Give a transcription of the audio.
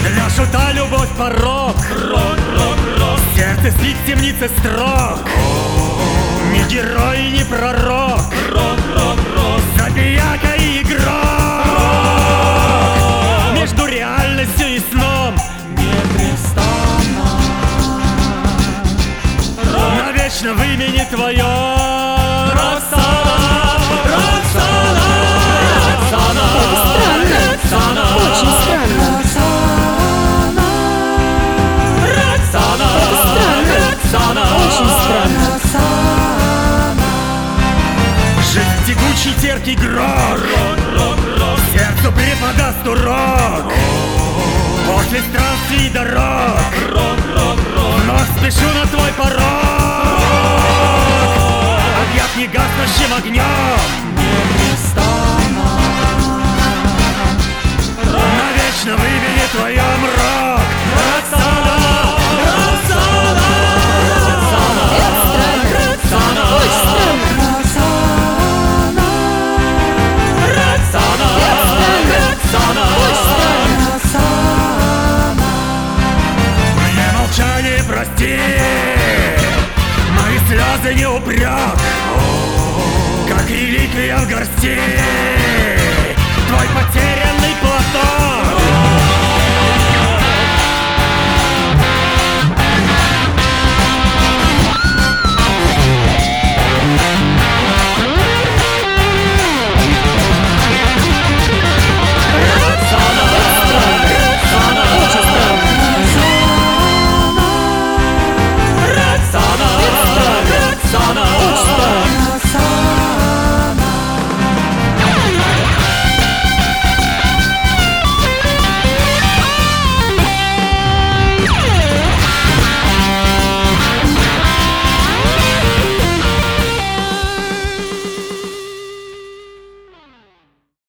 Для шута любовь порок, сердце спит в темнице строк. Ни герой, ни пророк, забияка и игрок. Между реальностью и сном навечно в имени твоем Роксана, Роксана, Роксана, Роксана, Очень странно. Роксана, Роксана, Очень странно. Жизнь тягучий терпкий грох, сердцу преподаст урок. После странствий и дорог вновь спешу на твой порог. Объят негаснущим огнем, навечно в имени твоем рок. Роксана, Роксана, Роксана, Роксана, Очень странно. Роксана, Роксана, мне молчание прости, мои слезы не упрек, как реликвия в горсти твой потерянный платок.